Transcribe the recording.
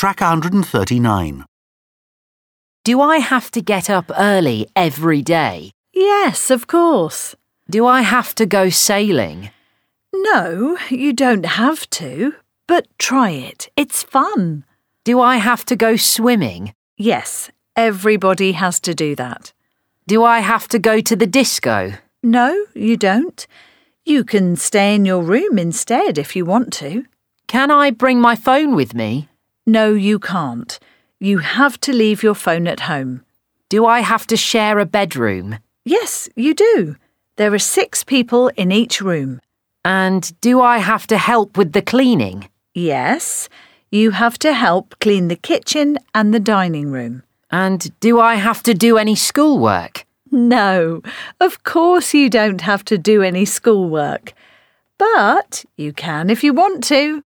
Track 139. Do I have to get up early every day? Yes, of course. Do I have to go sailing? No, you don't have to, but try it. It's fun. Do I have to go swimming? Yes, everybody has to do that. Do I have to go to the disco? No, you don't. You can stay in your room instead if you want to. Can I bring my phone with me? No, you can't. You have to leave your phone at home. Do I have to share a bedroom? Yes, you do. There are 6 people in each room. And do I have to help with the cleaning? Yes, you have to help clean the kitchen and the dining room. And do I have to do any schoolwork? No, of course you don't have to do any schoolwork. But you can if you want to.